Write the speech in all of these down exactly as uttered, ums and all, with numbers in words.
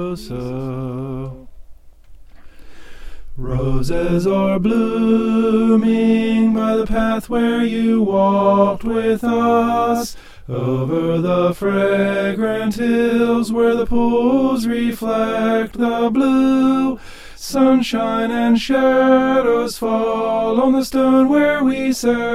so, so. Roses are blooming by the path where you walked with us, over the fragrant hills where the pools reflect the blue. Sunshine and shadows fall on the stone where we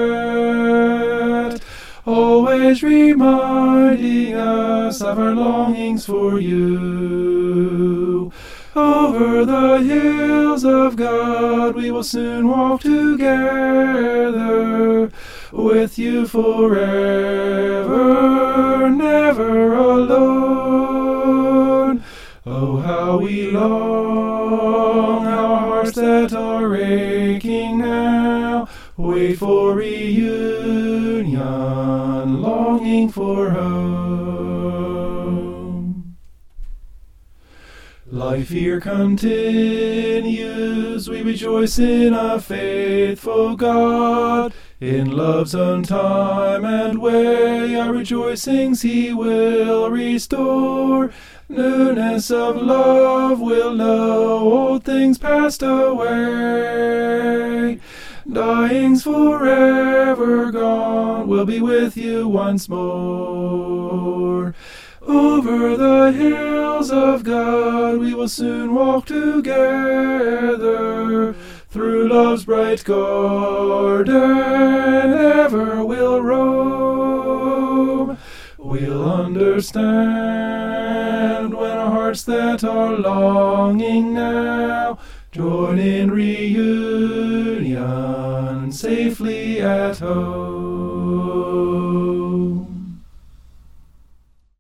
sat, always reminding us of our longings for you. Over the hills of God we will soon walk together, with you forever, never alone. Oh, how we long, our hearts that are aching now wait for reunion, longing for home. Life here continues, we rejoice in a faithful God. In love's own time and way, our rejoicings he will restore. Newness of love will know, old things passed away. Dying's forever gone, we'll be with you once more. Over the hills of God we will soon walk together, through love's bright garden ever we'll roam. We'll understand when our hearts that are longing now join in reunion safely at home.